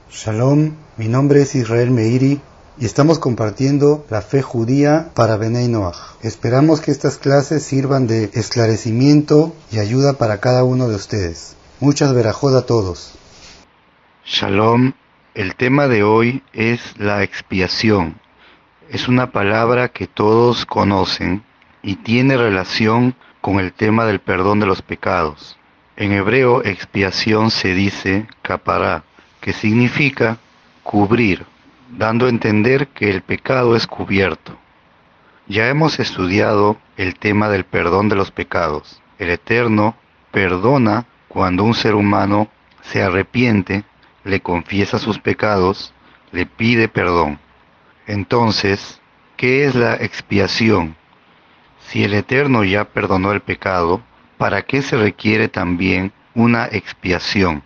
Shalom, mi nombre es Israel Meiri y estamos compartiendo la fe judía para Benei Noach. Esperamos que estas clases sirvan de esclarecimiento y ayuda para cada uno de ustedes. Muchas verajot a todos. Shalom, el tema de hoy es la expiación. Es una palabra que todos conocen y tiene relación con el tema del perdón de los pecados. En hebreo, expiación se dice kapará, que significa cubrir, dando a entender que el pecado es cubierto. Ya hemos estudiado el tema del perdón de los pecados. El Eterno perdona cuando un ser humano se arrepiente, le confiesa sus pecados, le pide perdón. Entonces, ¿qué es la expiación? Si el Eterno ya perdonó el pecado, ¿para qué se requiere también una expiación?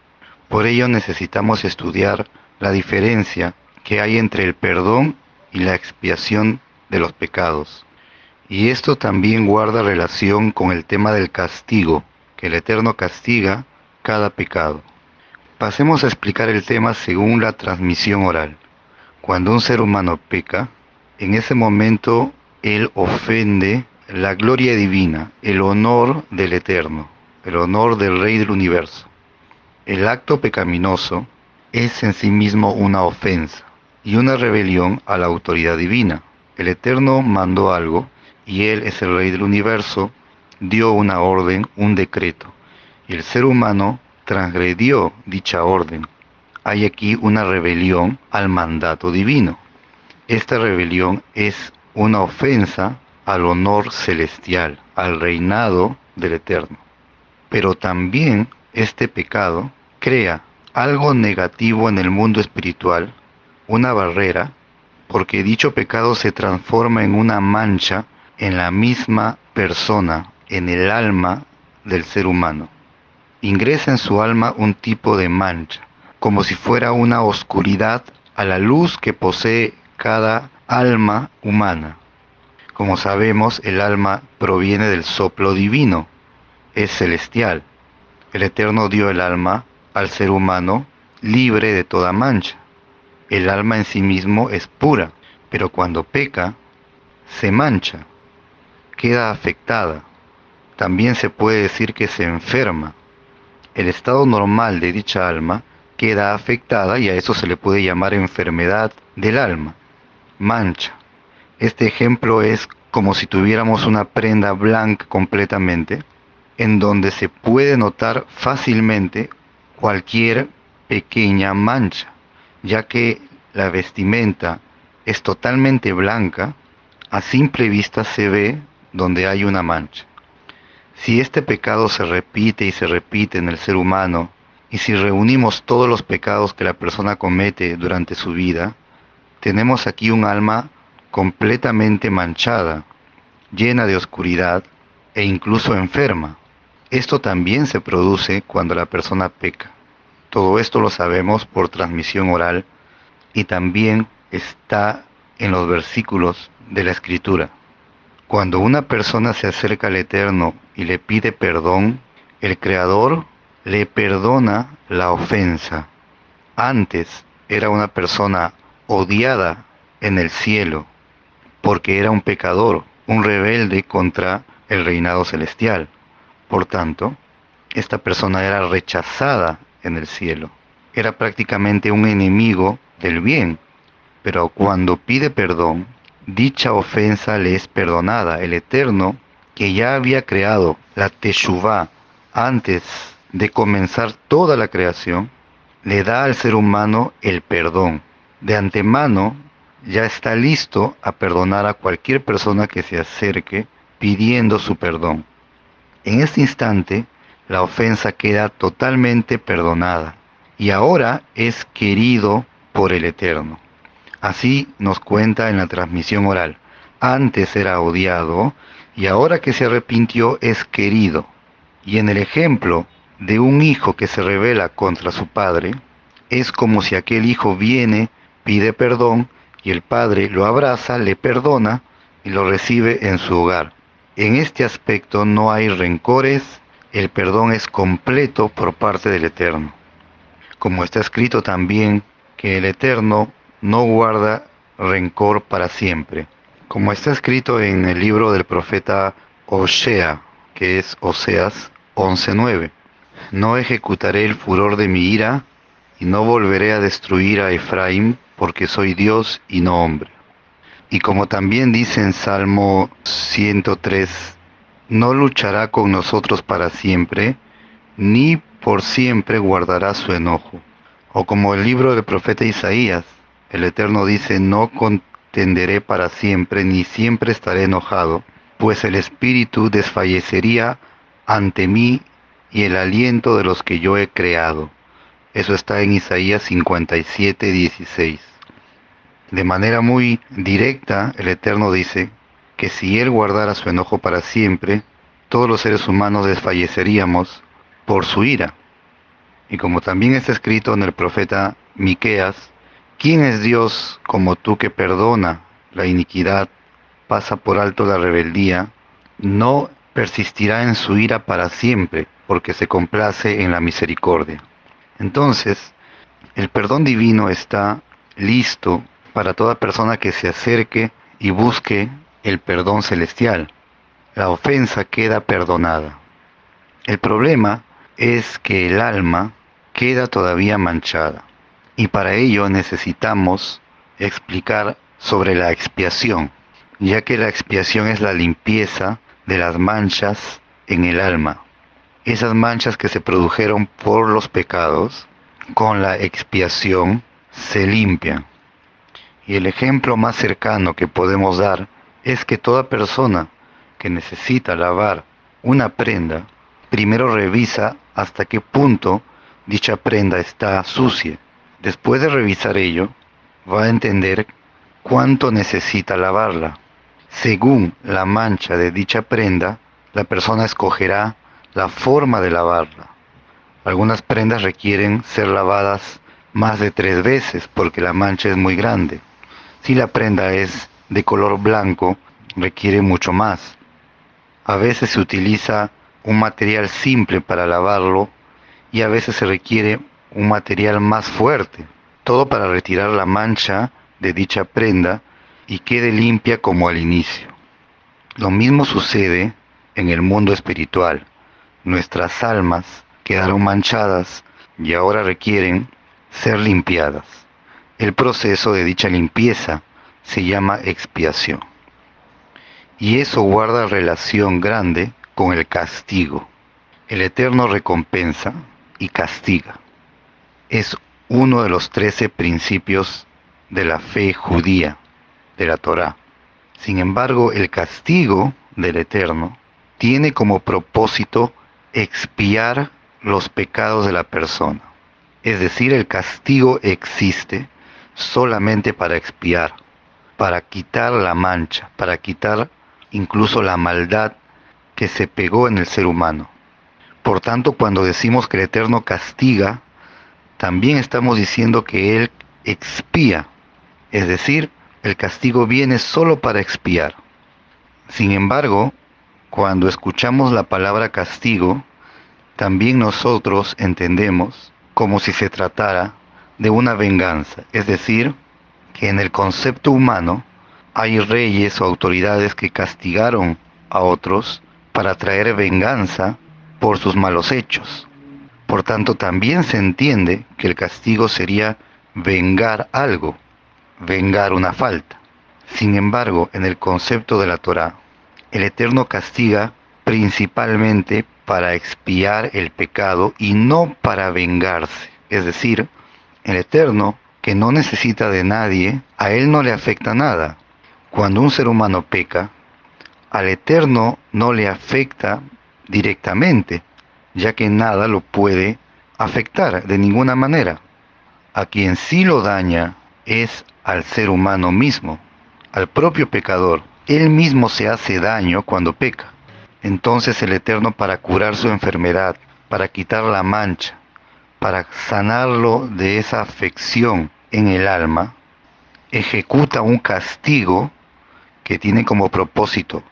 Por ello necesitamos estudiar la diferencia que hay entre el perdón y la expiación de los pecados. Y esto también guarda relación con el tema del castigo, que el Eterno castiga cada pecado. Pasemos a explicar el tema según la transmisión oral. Cuando un ser humano peca, en ese momento él ofende la gloria divina, el honor del Eterno, el honor del Rey del Universo. El acto pecaminoso es en sí mismo una ofensa y una rebelión a la autoridad divina. El Eterno mandó algo y Él es el Rey del Universo, dio una orden, un decreto, y el ser humano transgredió dicha orden. Hay aquí una rebelión al mandato divino. Esta rebelión es una ofensa al honor celestial, al reinado del Eterno. Pero también este pecado crea algo negativo en el mundo espiritual, una barrera, porque dicho pecado se transforma en una mancha en la misma persona, en el alma del ser humano. Ingresa en su alma un tipo de mancha, como si fuera una oscuridad a la luz que posee cada alma humana. Como sabemos, el alma proviene del soplo divino, es celestial. El Eterno dio el alma al ser humano libre de toda mancha. El alma en sí mismo es pura, pero cuando peca, se mancha, queda afectada. También se puede decir que se enferma. El estado normal de dicha alma queda afectada y a eso se le puede llamar enfermedad del alma, mancha. Este ejemplo es como si tuviéramos una prenda blanca completamente, en donde se puede notar fácilmente cualquier pequeña mancha, ya que la vestimenta es totalmente blanca, a simple vista se ve donde hay una mancha. Si este pecado se repite y se repite en el ser humano, y si reunimos todos los pecados que la persona comete durante su vida, tenemos aquí un alma completamente manchada, llena de oscuridad e incluso enferma. Esto también se produce cuando la persona peca. Todo esto lo sabemos por transmisión oral y también está en los versículos de la Escritura. Cuando una persona se acerca al Eterno y le pide perdón, el Creador le perdona la ofensa. Antes era una persona odiada en el cielo porque era un pecador, un rebelde contra el reinado celestial. Por tanto, esta persona era rechazada en el cielo. Era prácticamente un enemigo del bien. Pero cuando pide perdón, dicha ofensa le es perdonada. El Eterno, que ya había creado la Teshuvá antes de comenzar toda la creación, le da al ser humano el perdón. De antemano, ya está listo a perdonar a cualquier persona que se acerque pidiendo su perdón. En este instante, la ofensa queda totalmente perdonada y ahora es querido por el Eterno. Así nos cuenta en la transmisión oral. Antes era odiado y ahora que se arrepintió es querido. Y en el ejemplo de un hijo que se rebela contra su padre, es como si aquel hijo viene, pide perdón y el padre lo abraza, le perdona y lo recibe en su hogar. En este aspecto no hay rencores, el perdón es completo por parte del Eterno. como está escrito también que el Eterno no guarda rencor para siempre, como está escrito en el libro del profeta Osea, que es Oseas 11:9. No ejecutaré el furor de mi ira y no volveré a destruir a Efraín, porque soy Dios y no hombre. Y como también dice en Salmo 103, no luchará con nosotros para siempre, ni por siempre guardará su enojo. O como el libro del profeta Isaías, el Eterno dice, no contenderé para siempre, ni siempre estaré enojado, pues el espíritu desfallecería ante mí y el aliento de los que yo he creado. Eso está en Isaías 57:16. De manera muy directa, el Eterno dice que si Él guardara su enojo para siempre, todos los seres humanos desfalleceríamos por su ira. Y como también está escrito en el profeta Miqueas, ¿quién es Dios como tú que perdona la iniquidad, pasa por alto la rebeldía, no persistirá en su ira para siempre, porque se complace en la misericordia? Entonces, el perdón divino está listo para toda persona que se acerque y busque el perdón celestial. La ofensa queda perdonada. El problema es que el alma queda todavía manchada. Y para ello necesitamos explicar sobre la expiación, ya que la expiación es la limpieza de las manchas en el alma. Esas manchas que se produjeron por los pecados, con la expiación se limpian. Y el ejemplo más cercano que podemos dar es que toda persona que necesita lavar una prenda, primero revisa hasta qué punto dicha prenda está sucia. Después de revisar ello, va a entender cuánto necesita lavarla. Según la mancha de dicha prenda, la persona escogerá la forma de lavarla. Algunas prendas requieren ser lavadas más de 3 veces porque la mancha es muy grande. Si la prenda es de color blanco, requiere mucho más. A veces se utiliza un material simple para lavarlo y a veces se requiere un material más fuerte. Todo para retirar la mancha de dicha prenda y quede limpia como al inicio. Lo mismo sucede en el mundo espiritual. Nuestras almas quedaron manchadas y ahora requieren ser limpiadas. El proceso de dicha limpieza se llama expiación. Y eso guarda relación grande con el castigo. El Eterno recompensa y castiga. Es uno de los 13 principios de la fe judía, de la Torá. Sin embargo, el castigo del Eterno tiene como propósito expiar los pecados de la persona. Es decir, el castigo existe solamente para expiar, para quitar la mancha, para quitar incluso la maldad que se pegó en el ser humano. Por tanto, cuando decimos que el Eterno castiga, también estamos diciendo que Él expía, es decir, el castigo viene solo para expiar. Sin embargo, cuando escuchamos la palabra castigo, también nosotros entendemos como si se tratara de una venganza, es decir, que en el concepto humano hay reyes o autoridades que castigaron a otros para traer venganza por sus malos hechos. Por tanto, también se entiende que el castigo sería vengar algo, vengar una falta. Sin embargo, en el concepto de la Torá, el Eterno castiga principalmente para expiar el pecado y no para vengarse. Es decir, el Eterno, que no necesita de nadie, a Él no le afecta nada. Cuando un ser humano peca, al Eterno no le afecta directamente, ya que nada lo puede afectar de ninguna manera. A quien sí lo daña es al ser humano mismo, al propio pecador. Él mismo se hace daño cuando peca. Entonces el Eterno, para curar su enfermedad, para quitar la mancha, para sanarlo de esa afección en el alma, ejecuta un castigo que tiene como propósito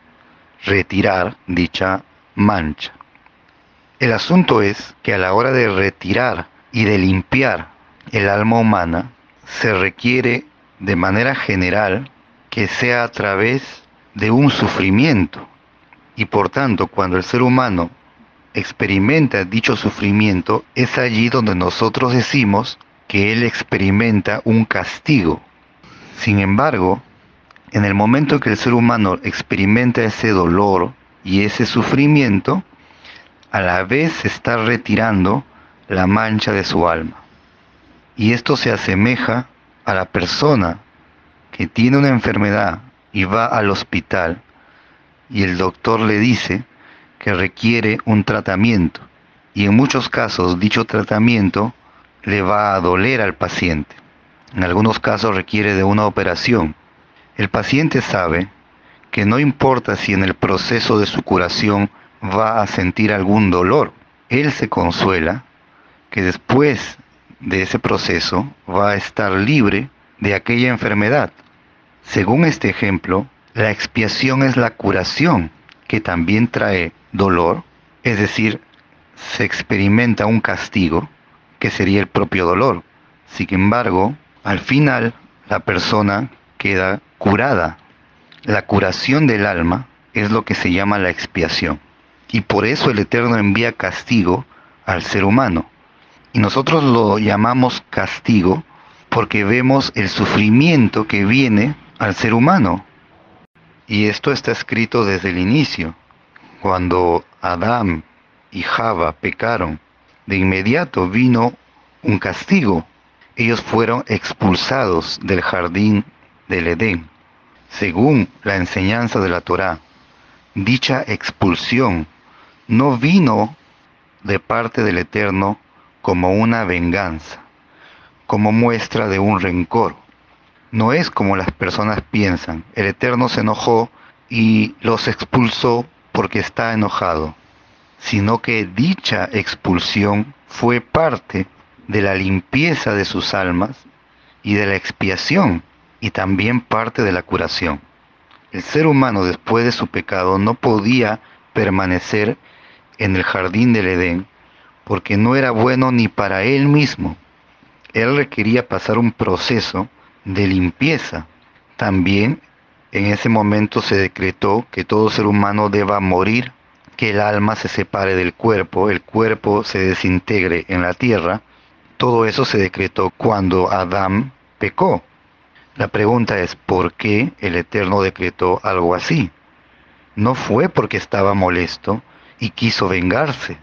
retirar dicha mancha. El asunto es que a la hora de retirar y de limpiar el alma humana, se requiere de manera general que sea a través de un sufrimiento. Y por tanto, cuando el ser humano experimenta dicho sufrimiento, es allí donde nosotros decimos que él experimenta un castigo. Sin embargo, en el momento en que el ser humano experimenta ese dolor y ese sufrimiento, a la vez se está retirando la mancha de su alma. Y esto se asemeja a la persona que tiene una enfermedad y va al hospital y el doctor le dice que requiere un tratamiento. Y en muchos casos dicho tratamiento le va a doler al paciente. En algunos casos requiere de una operación. El paciente sabe que no importa si en el proceso de su curación va a sentir algún dolor. Él se consuela que después de ese proceso va a estar libre de aquella enfermedad. Según este ejemplo, la expiación es la curación, que también trae dolor, es decir, se experimenta un castigo, que sería el propio dolor. Sin embargo, al final, la persona queda curada. La curación del alma es lo que se llama la expiación. Y por eso el Eterno envía castigo al ser humano. Y nosotros lo llamamos castigo porque vemos el sufrimiento que viene al ser humano. Y esto está escrito desde el inicio. Cuando Adán y Java pecaron, de inmediato vino un castigo. Ellos fueron expulsados del jardín del Edén. Según la enseñanza de la Torá, dicha expulsión no vino de parte del Eterno como una venganza, como muestra de un rencor. No es como las personas piensan. El Eterno se enojó y los expulsó porque está enojado, sino que dicha expulsión fue parte de la limpieza de sus almas y de la expiación, y también parte de la curación. El ser humano después de su pecado no podía permanecer en el jardín del Edén porque no era bueno ni para él mismo. Él requería pasar un proceso de limpieza. También en ese momento se decretó que todo ser humano deba morir, que el alma se separe del cuerpo, el cuerpo se desintegre en la tierra. Todo eso se decretó cuando Adán pecó. La pregunta es, ¿por qué el Eterno decretó algo así? No fue porque estaba molesto y quiso vengarse,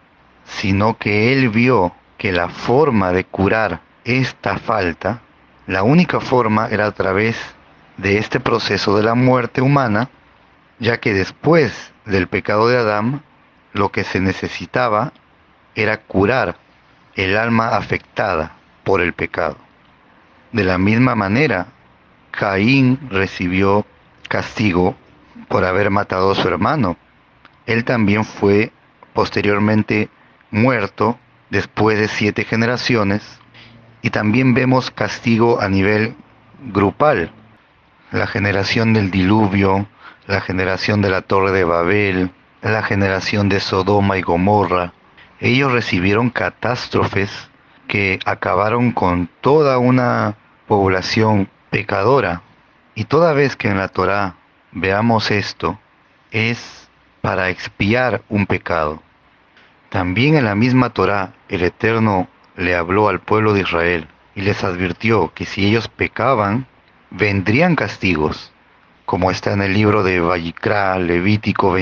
sino que él vio que la forma de curar esta falta, la única forma era a través de este proceso de la muerte humana, ya que después del pecado de Adán, lo que se necesitaba era curar el alma afectada por el pecado. De la misma manera, Caín recibió castigo por haber matado a su hermano. Él también fue posteriormente muerto después de 7 generaciones, y también vemos castigo a nivel grupal. La generación del diluvio, la generación de la Torre de Babel, la generación de Sodoma y Gomorra. Ellos recibieron catástrofes que acabaron con toda una población pecadora. Y toda vez que en la Torá veamos esto, es para expiar un pecado. También en la misma Torá, el Eterno le habló al pueblo de Israel y les advirtió que si ellos pecaban, vendrían castigos, como está en el libro de Vayikra, Levítico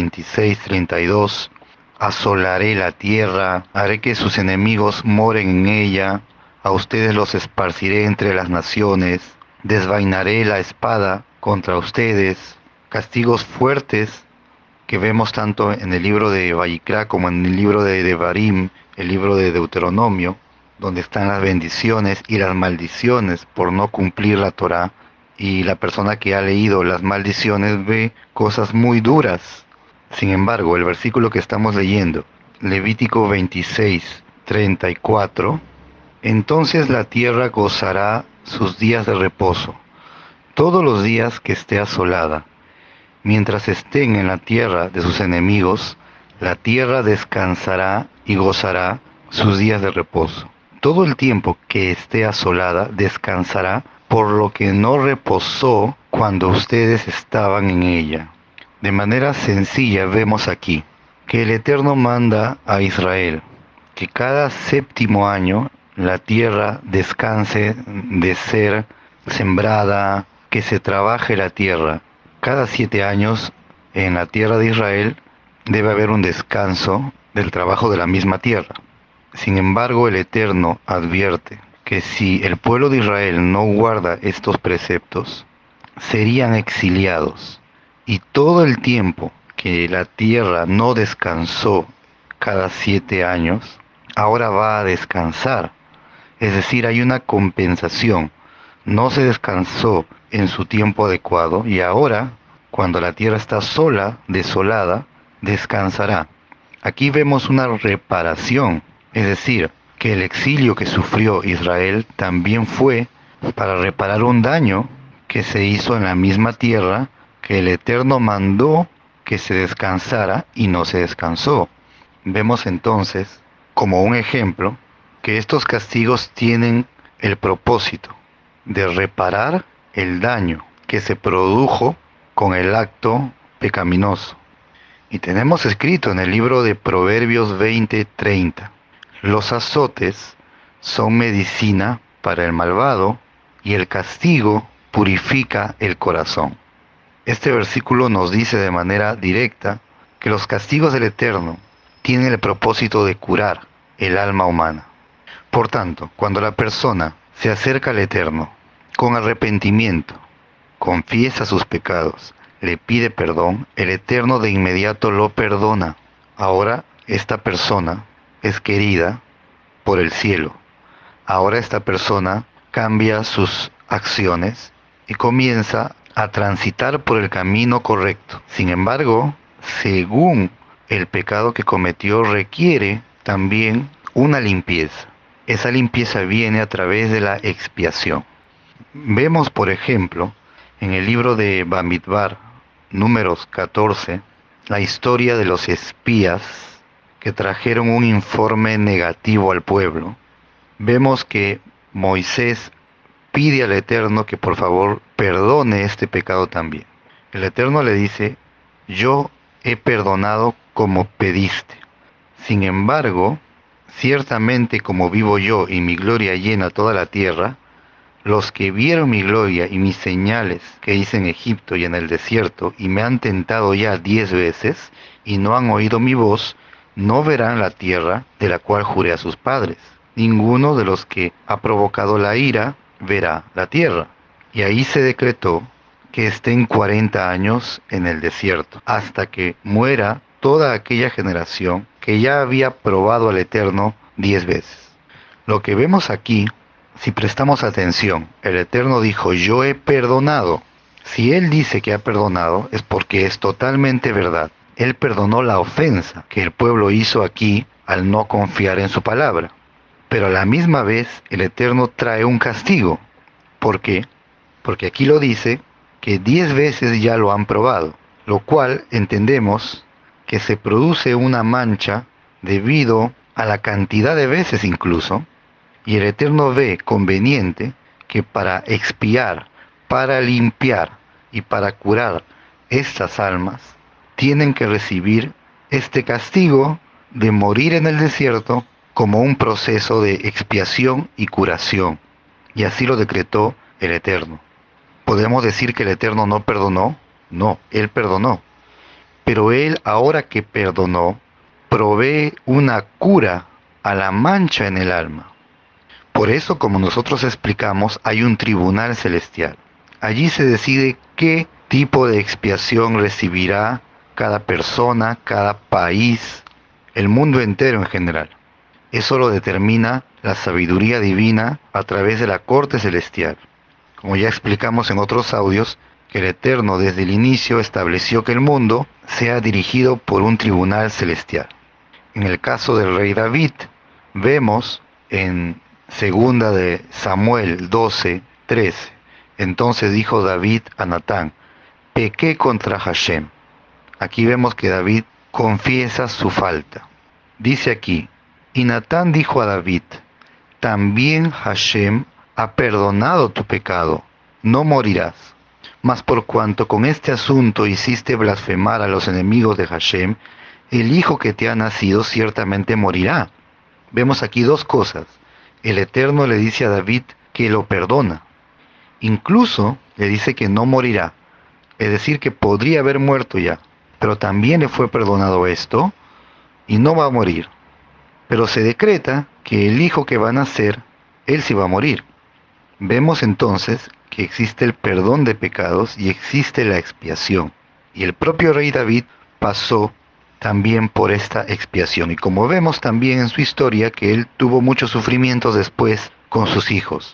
26:32. Asolaré la tierra, haré que sus enemigos moren en ella, a ustedes los esparciré entre las naciones, desvainaré la espada contra ustedes. Castigos fuertes que vemos tanto en el libro de Vayikra como en el libro de Devarim, el libro de Deuteronomio, donde están las bendiciones y las maldiciones por no cumplir la Torá. Y la persona que ha leído las maldiciones ve cosas muy duras. Sin embargo, el versículo que estamos leyendo, Levítico 26:34, entonces la tierra gozará sus días de reposo, todos los días que esté asolada. Mientras estén en la tierra de sus enemigos, la tierra descansará y gozará sus días de reposo. Todo el tiempo que esté asolada descansará, por lo que no reposó cuando ustedes estaban en ella. De manera sencilla vemos aquí que el Eterno manda a Israel que cada séptimo año la tierra descanse de ser sembrada, que se trabaje la tierra. Cada 7 años en la tierra de Israel debe haber un descanso del trabajo de la misma tierra. Sin embargo, el Eterno advierte que si el pueblo de Israel no guarda estos preceptos, serían exiliados. Y todo el tiempo que la tierra no descansó cada 7 años, ahora va a descansar. Es decir, hay una compensación. No se descansó en su tiempo adecuado y ahora, cuando la tierra está sola, desolada, descansará. Aquí vemos una reparación, es decir, que el exilio que sufrió Israel también fue para reparar un daño que se hizo en la misma tierra que el Eterno mandó que se descansara y no se descansó. Vemos entonces, como un ejemplo, que estos castigos tienen el propósito de reparar el daño que se produjo con el acto pecaminoso. Y tenemos escrito en el libro de Proverbios 20:30, los azotes son medicina para el malvado y el castigo purifica el corazón. Este versículo nos dice de manera directa que los castigos del Eterno tienen el propósito de curar el alma humana. Por tanto, cuando la persona se acerca al Eterno con arrepentimiento, confiesa sus pecados, le pide perdón, el Eterno de inmediato lo perdona. Ahora esta persona es querida por el cielo. Ahora esta persona cambia sus acciones y comienza a transitar por el camino correcto. Sin embargo, según el pecado que cometió, requiere también una limpieza. Esa limpieza viene a través de la expiación. Vemos, por ejemplo, en el libro de Bamidbar, números 14, la historia de los espías que trajeron un informe negativo al pueblo. Vemos que Moisés pide al Eterno que por favor perdone este pecado también. El Eterno le dice, yo he perdonado como pediste. Sin embargo, ciertamente como vivo yo y mi gloria llena toda la tierra, los que vieron mi gloria y mis señales que hice en Egipto y en el desierto y me han tentado ya 10 veces y no han oído mi voz, no verán la tierra de la cual juré a sus padres. Ninguno de los que ha provocado la ira verá la tierra. Y ahí se decretó que estén 40 años en el desierto, hasta que muera toda aquella generación que ya había probado al Eterno 10 veces. Lo que vemos aquí, si prestamos atención, el Eterno dijo, yo he perdonado. Si Él dice que ha perdonado, es porque es totalmente verdad. Él perdonó la ofensa que el pueblo hizo aquí al no confiar en su palabra. Pero a la misma vez, el Eterno trae un castigo. ¿Por qué? Porque aquí lo dice que 10 veces ya lo han probado, lo cual entendemos que se produce una mancha debido a la cantidad de veces incluso, y el Eterno ve conveniente que para expiar, para limpiar y para curar estas almas, tienen que recibir este castigo de morir en el desierto como un proceso de expiación y curación. Y así lo decretó el Eterno. ¿Podemos decir que el Eterno no perdonó? No, Él perdonó. Pero Él, ahora que perdonó, provee una cura a la mancha en el alma. Por eso, como nosotros explicamos, hay un tribunal celestial. Allí se decide qué tipo de expiación recibirá cada persona, cada país, el mundo entero en general. Eso lo determina la sabiduría divina a través de la corte celestial. Como ya explicamos en otros audios, que el Eterno desde el inicio estableció que el mundo sea dirigido por un tribunal celestial. En el caso del rey David, vemos en segunda de Samuel 12:13, entonces dijo David a Natán, pequé contra Hashem. Aquí vemos que David confiesa su falta. Dice aquí, y Natán dijo a David, también Hashem ha perdonado tu pecado, no morirás. Mas por cuanto con este asunto hiciste blasfemar a los enemigos de Hashem, el hijo que te ha nacido ciertamente morirá. Vemos aquí dos cosas. El Eterno le dice a David que lo perdona. Incluso le dice que no morirá. Es decir, que podría haber muerto ya. Pero también le fue perdonado esto y no va a morir. Pero se decreta que el hijo que va a nacer, él sí va a morir. Vemos entonces que existe el perdón de pecados y existe la expiación. Y el propio rey David pasó también por esta expiación. Y como vemos también en su historia que él tuvo muchos sufrimientos después con sus hijos.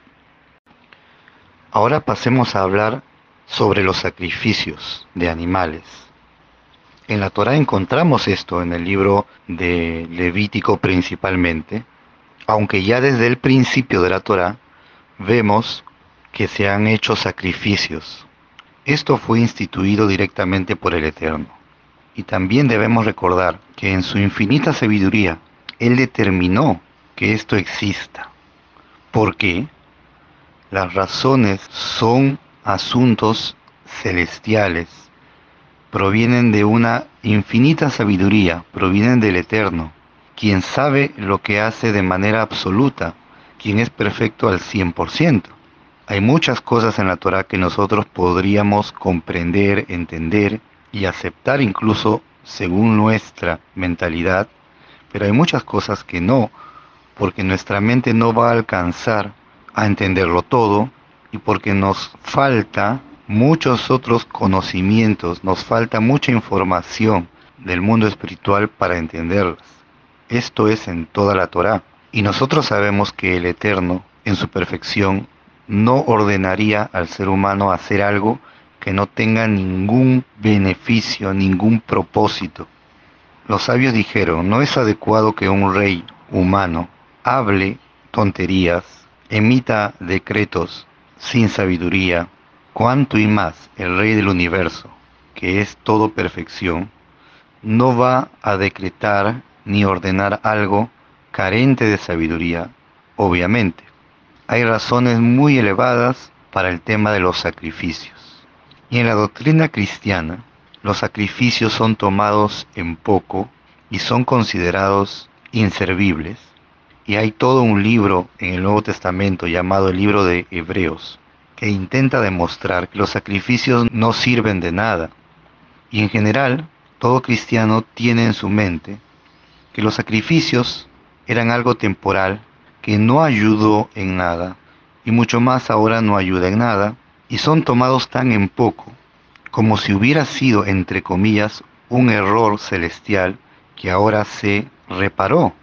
Ahora pasemos a hablar sobre los sacrificios de animales. En la Torá encontramos esto en el libro de Levítico principalmente, aunque ya desde el principio de la Torá vemos que se han hecho sacrificios. Esto fue instituido directamente por el Eterno. Y también debemos recordar que en su infinita sabiduría, Él determinó que esto exista. ¿Por qué? Las razones son asuntos celestiales, provienen de una infinita sabiduría, provienen del Eterno, quien sabe lo que hace de manera absoluta, quien es perfecto al 100%. Hay muchas cosas en la Torá que nosotros podríamos comprender, entender y aceptar incluso según nuestra mentalidad, pero hay muchas cosas que no, porque nuestra mente no va a alcanzar a entenderlo todo y porque nos falta muchos otros conocimientos, nos falta mucha información del mundo espiritual para entenderlas. Esto es en toda la Torá. Y nosotros sabemos que el Eterno, en su perfección, no ordenaría al ser humano hacer algo que no tenga ningún beneficio, ningún propósito. Los sabios dijeron, no es adecuado que un rey humano hable tonterías, emita decretos sin sabiduría, cuanto y más el Rey del universo, que es todo perfección, no va a decretar ni ordenar algo carente de sabiduría, obviamente. Hay razones muy elevadas para el tema de los sacrificios. Y en la doctrina cristiana, los sacrificios son tomados en poco y son considerados inservibles. Y hay todo un libro en el Nuevo Testamento llamado el libro de Hebreos, que intenta demostrar que los sacrificios no sirven de nada. Y en general, todo cristiano tiene en su mente que los sacrificios eran algo temporal, que no ayudó en nada, y mucho más ahora no ayuda en nada, y son tomados tan en poco, como si hubiera sido, entre comillas, un error celestial que ahora se reparó.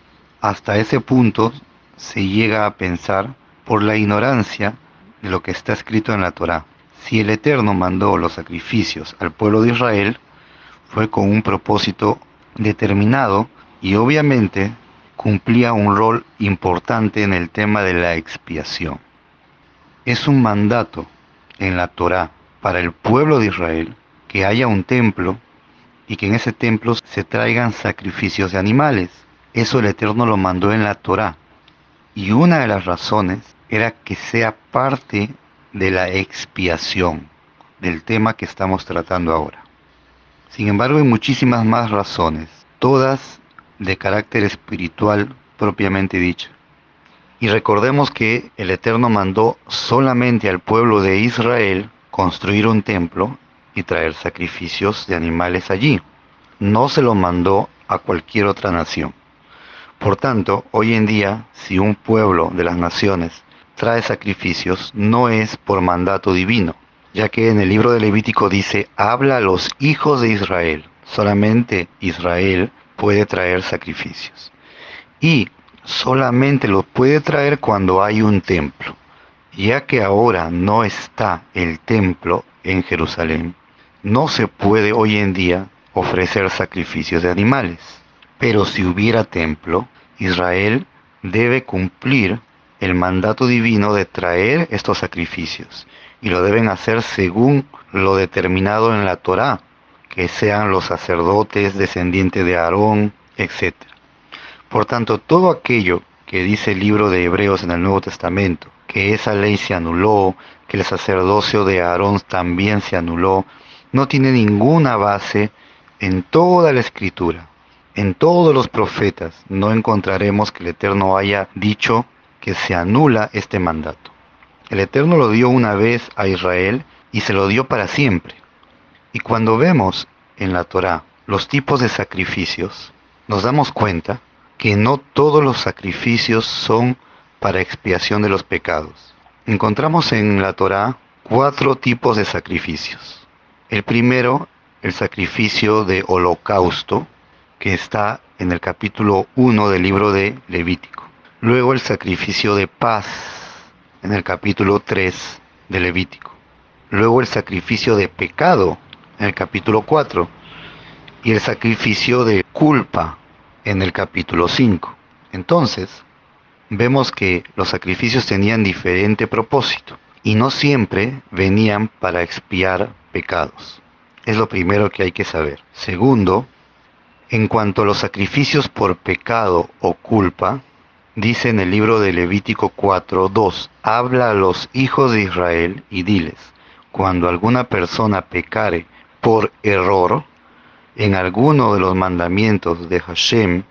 Hasta ese punto se llega a pensar por la ignorancia de lo que está escrito en la Torá. Si el Eterno mandó los sacrificios al pueblo de Israel, fue con un propósito determinado y obviamente cumplía un rol importante en el tema de la expiación. Es un mandato en la Torá para el pueblo de Israel que haya un templo y que en ese templo se traigan sacrificios de animales. Eso el Eterno lo mandó en la Torá. Y una de las razones era que sea parte de la expiación, del tema que estamos tratando ahora. Sin embargo, hay muchísimas más razones, todas de carácter espiritual propiamente dicho. Y recordemos que el Eterno mandó solamente al pueblo de Israel construir un templo y traer sacrificios de animales allí. No se lo mandó a cualquier otra nación. Por tanto, hoy en día, si un pueblo de las naciones trae sacrificios, no es por mandato divino, ya que en el libro de Levítico dice, habla a los hijos de Israel. Solamente Israel puede traer sacrificios. Y solamente los puede traer cuando hay un templo. Ya que ahora no está el templo en Jerusalén, no se puede hoy en día ofrecer sacrificios de animales. Pero si hubiera templo, Israel debe cumplir el mandato divino de traer estos sacrificios. Y lo deben hacer según lo determinado en la Torá, que sean los sacerdotes, descendientes de Aarón, etc. Por tanto, todo aquello que dice el libro de Hebreos en el Nuevo Testamento, que esa ley se anuló, que el sacerdocio de Aarón también se anuló, no tiene ninguna base en toda la Escritura. En todos los profetas no encontraremos que el Eterno haya dicho que se anula este mandato. El Eterno lo dio una vez a Israel y se lo dio para siempre. Y cuando vemos en la Torá los tipos de sacrificios, nos damos cuenta que no todos los sacrificios son para expiación de los pecados. Encontramos en la Torá 4 tipos de sacrificios. El primero, el sacrificio de holocausto, que está en el capítulo 1 del libro de Levítico. Luego el sacrificio de paz, en el capítulo 3 de Levítico. Luego el sacrificio de pecado, en el capítulo 4. Y el sacrificio de culpa, en el capítulo 5. Entonces, vemos que los sacrificios tenían diferente propósito y no siempre venían para expiar pecados. Es lo primero que hay que saber. Segundo, en cuanto a los sacrificios por pecado o culpa, dice en el libro de Levítico 4:2, habla a los hijos de Israel y diles, cuando alguna persona pecare por error en alguno de los mandamientos de Hashem,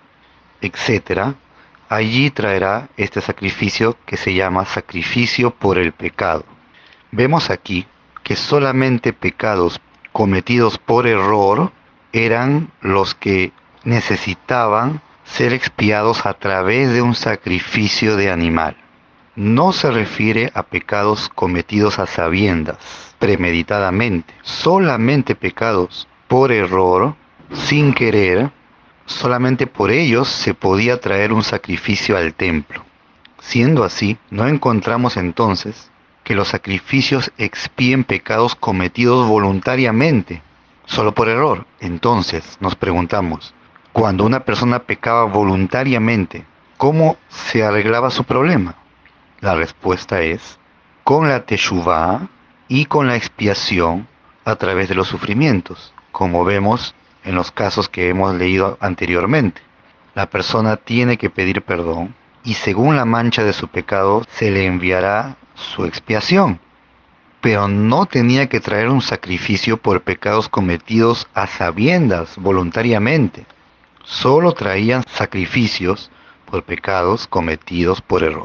etc., allí traerá este sacrificio que se llama sacrificio por el pecado. Vemos aquí que solamente pecados cometidos por error eran los que necesitaban ser expiados a través de un sacrificio de animal. No se refiere a pecados cometidos a sabiendas, premeditadamente. Solamente pecados por error, sin querer, solamente por ellos se podía traer un sacrificio al templo. Siendo así, no encontramos entonces que los sacrificios expíen pecados cometidos voluntariamente, solo por error. Entonces nos preguntamos, cuando una persona pecaba voluntariamente, ¿cómo se arreglaba su problema? La respuesta es con la teshuvá y con la expiación a través de los sufrimientos, como vemos en los casos que hemos leído anteriormente. La persona tiene que pedir perdón y según la mancha de su pecado se le enviará su expiación. Pero no tenía que traer un sacrificio por pecados cometidos a sabiendas, voluntariamente. Solo traían sacrificios por pecados cometidos por error.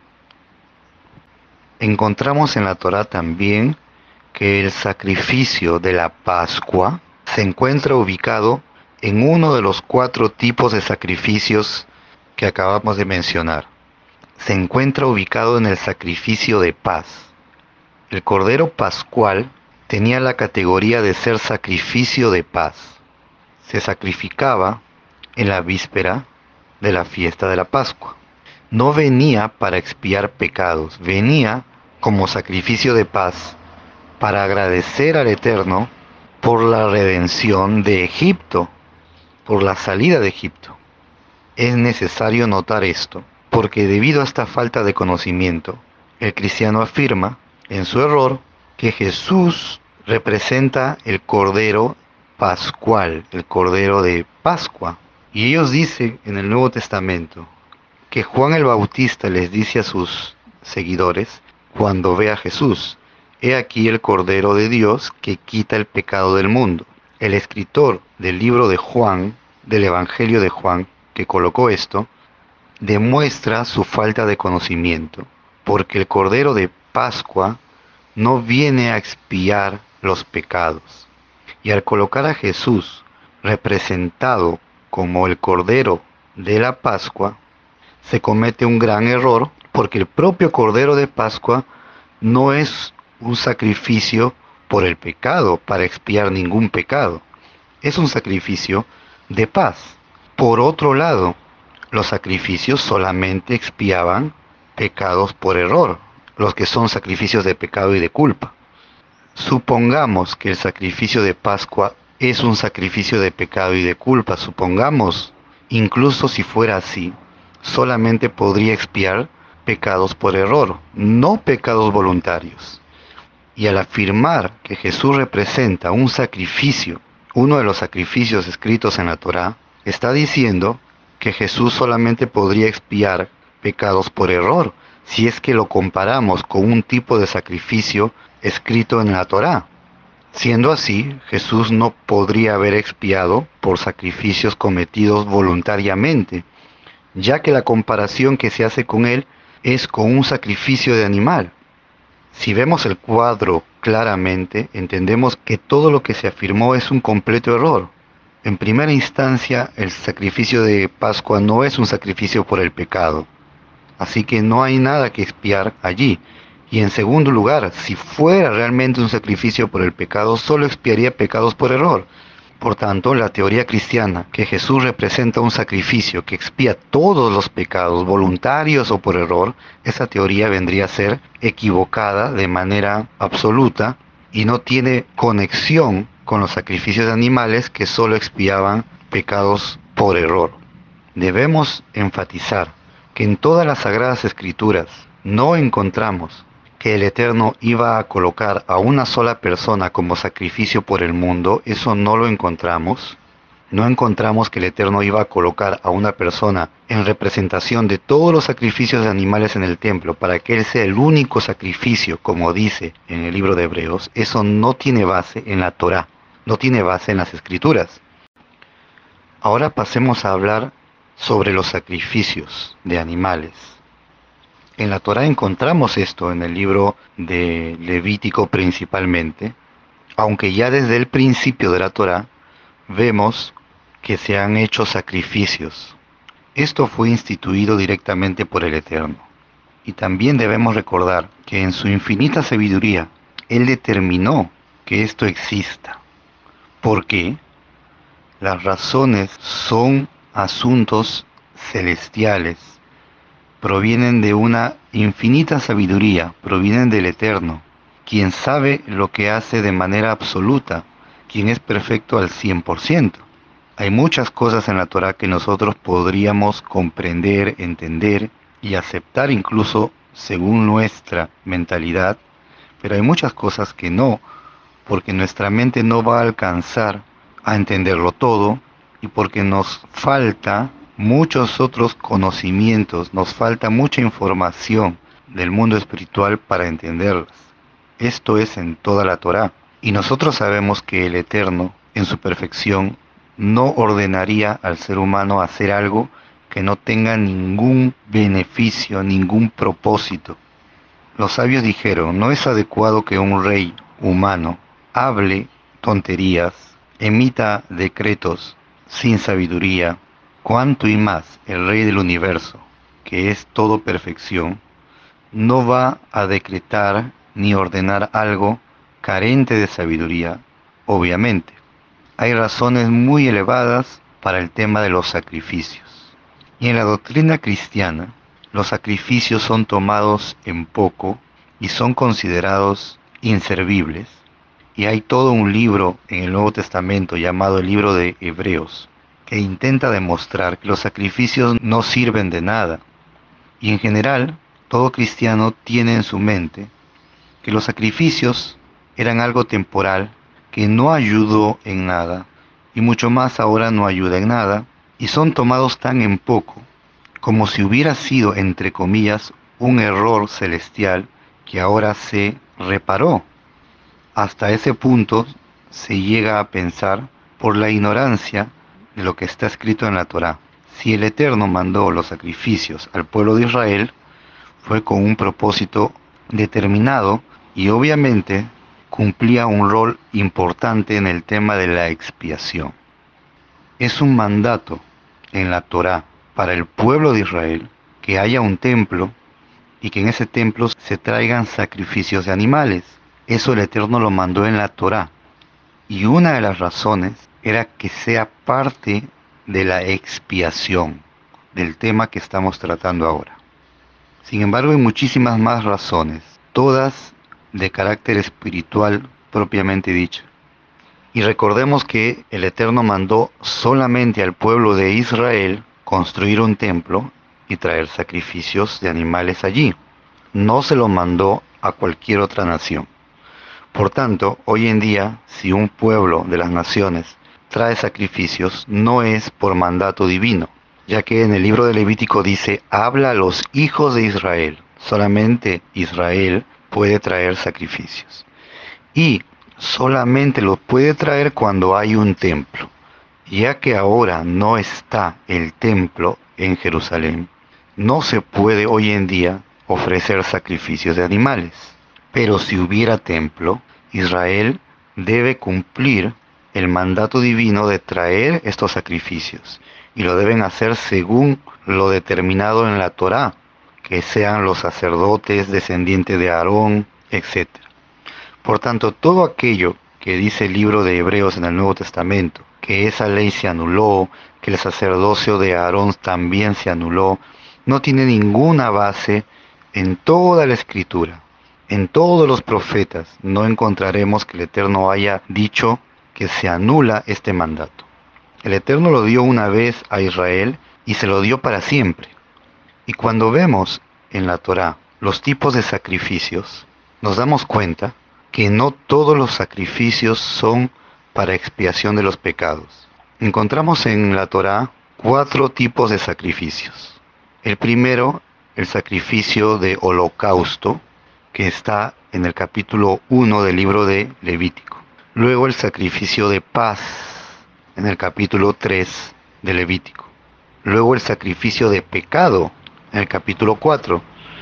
Encontramos en la Torá también que el sacrificio de la Pascua se encuentra ubicado en uno de los 4 tipos de sacrificios que acabamos de mencionar. Se encuentra ubicado en el sacrificio de paz. El Cordero Pascual tenía la categoría de ser sacrificio de paz. Se sacrificaba en la víspera de la fiesta de la Pascua. No venía para expiar pecados, venía como sacrificio de paz para agradecer al Eterno por la redención de Egipto, por la salida de Egipto. Es necesario notar esto, porque debido a esta falta de conocimiento, el cristiano afirma, en su error, que Jesús representa el Cordero Pascual, el Cordero de Pascua. Y ellos dicen en el Nuevo Testamento que Juan el Bautista les dice a sus seguidores, cuando ve a Jesús, he aquí el Cordero de Dios que quita el pecado del mundo. El escritor del libro de Juan, del Evangelio de Juan, que colocó esto, demuestra su falta de conocimiento, porque el Cordero de Pascua no viene a expiar los pecados. Y al colocar a Jesús representado como el Cordero de la Pascua, se comete un gran error, porque el propio Cordero de Pascua no es un sacrificio por el pecado, para expiar ningún pecado. Es un sacrificio de paz. Por otro lado, los sacrificios solamente expiaban pecados por error, los que son sacrificios de pecado y de culpa. Supongamos que el sacrificio de Pascua es un sacrificio de pecado y de culpa. Supongamos, incluso si fuera así, solamente podría expiar pecados por error, no pecados voluntarios. Y al afirmar que Jesús representa un sacrificio, uno de los sacrificios escritos en la Torá, está diciendo que Jesús solamente podría expiar pecados por error, si es que lo comparamos con un tipo de sacrificio escrito en la Torá. Siendo así, Jesús no podría haber expiado por sacrificios cometidos voluntariamente, ya que la comparación que se hace con él es con un sacrificio de animal. Si vemos el cuadro claramente, entendemos que todo lo que se afirmó es un completo error. En primera instancia, el sacrificio de Pascua no es un sacrificio por el pecado, así que no hay nada que expiar allí. Y en segundo lugar, si fuera realmente un sacrificio por el pecado, solo expiaría pecados por error. Por tanto, la teoría cristiana, que Jesús representa un sacrificio que expía todos los pecados, voluntarios o por error, esa teoría vendría a ser equivocada de manera absoluta y no tiene conexión con los sacrificios de animales que solo expiaban pecados por error. Debemos enfatizar que en todas las Sagradas Escrituras no encontramos que el Eterno iba a colocar a una sola persona como sacrificio por el mundo. Eso no lo encontramos. No encontramos que el Eterno iba a colocar a una persona en representación de todos los sacrificios de animales en el templo para que Él sea el único sacrificio, como dice en el libro de Hebreos. Eso no tiene base en la Torá, no tiene base en las Escrituras. Ahora pasemos a hablar sobre los sacrificios de animales. En la Torá encontramos esto en el libro de Levítico principalmente, aunque ya desde el principio de la Torá vemos que se han hecho sacrificios. Esto fue instituido directamente por el Eterno. Y también debemos recordar que en su infinita sabiduría, Él determinó que esto exista. ¿Por qué? Las razones son asuntos celestiales. Provienen de una infinita sabiduría, provienen del Eterno, quien sabe lo que hace de manera absoluta, quien es perfecto al 100%. Hay muchas cosas en la Torá que nosotros podríamos comprender, entender y aceptar incluso según nuestra mentalidad, pero hay muchas cosas que no, porque nuestra mente no va a alcanzar a entenderlo todo y porque nos falta muchos otros conocimientos, nos falta mucha información del mundo espiritual para entenderlas. Esto es en toda la Torá. Y nosotros sabemos que el Eterno, en su perfección, no ordenaría al ser humano hacer algo que no tenga ningún beneficio, ningún propósito. Los sabios dijeron, no es adecuado que un rey humano hable tonterías, emita decretos sin sabiduría, cuanto y más el Rey del universo, que es todo perfección, no va a decretar ni ordenar algo carente de sabiduría, obviamente. Hay razones muy elevadas para el tema de los sacrificios. Y en la doctrina cristiana, los sacrificios son tomados en poco y son considerados inservibles. Y hay todo un libro en el Nuevo Testamento llamado el libro de Hebreos, que intenta demostrar que los sacrificios no sirven de nada. Y en general, todo cristiano tiene en su mente que los sacrificios eran algo temporal, que no ayudó en nada, y mucho más ahora no ayuda en nada, y son tomados tan en poco, como si hubiera sido, entre comillas, un error celestial que ahora se reparó. Hasta ese punto se llega a pensar por la ignorancia de lo que está escrito en la Torá. Si el Eterno mandó los sacrificios al pueblo de Israel, fue con un propósito determinado y obviamente cumplía un rol importante en el tema de la expiación. Es un mandato en la Torá para el pueblo de Israel que haya un templo y que en ese templo se traigan sacrificios de animales. Eso el Eterno lo mandó en la Torá. Y una de las razones era que sea parte de la expiación, del tema que estamos tratando ahora. Sin embargo, hay muchísimas más razones, todas de carácter espiritual propiamente dicho. Y recordemos que el Eterno mandó solamente al pueblo de Israel construir un templo y traer sacrificios de animales allí. No se lo mandó a cualquier otra nación. Por tanto, hoy en día, si un pueblo de las naciones trae sacrificios, no es por mandato divino, ya que en el libro de Levítico dice, habla a los hijos de Israel. Solamente Israel puede traer sacrificios. Y solamente los puede traer cuando hay un templo. Ya que ahora no está el templo en Jerusalén, no se puede hoy en día ofrecer sacrificios de animales. Pero si hubiera templo, Israel debe cumplir el mandato divino de traer estos sacrificios. Y lo deben hacer según lo determinado en la Torá, que sean los sacerdotes, descendientes de Aarón, etc. Por tanto, todo aquello que dice el libro de Hebreos en el Nuevo Testamento, que esa ley se anuló, que el sacerdocio de Aarón también se anuló, no tiene ninguna base en toda la Escritura. En todos los profetas no encontraremos que el Eterno haya dicho que se anula este mandato. El Eterno lo dio una vez a Israel y se lo dio para siempre. Y cuando vemos en la Torá los tipos de sacrificios, nos damos cuenta que no todos los sacrificios son para expiación de los pecados. Encontramos en la Torá 4 tipos de sacrificios. El primero, el sacrificio de holocausto, que está en el capítulo 1 del libro de Levítico. Luego el sacrificio de paz, en el capítulo 3 de Levítico. Luego el sacrificio de pecado, en el capítulo 4.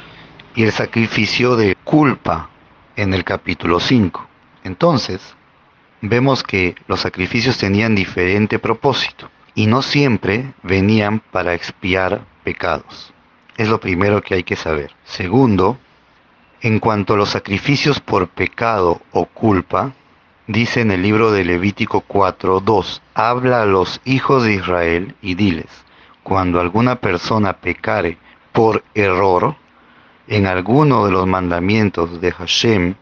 Y el sacrificio de culpa, en el capítulo 5. Entonces, vemos que los sacrificios tenían diferente propósito y no siempre venían para expiar pecados. Es lo primero que hay que saber. Segundo, en cuanto a los sacrificios por pecado o culpa, dice en el libro de Levítico 4:2, habla a los hijos de Israel y diles, cuando alguna persona pecare por error, en alguno de los mandamientos de Hashem,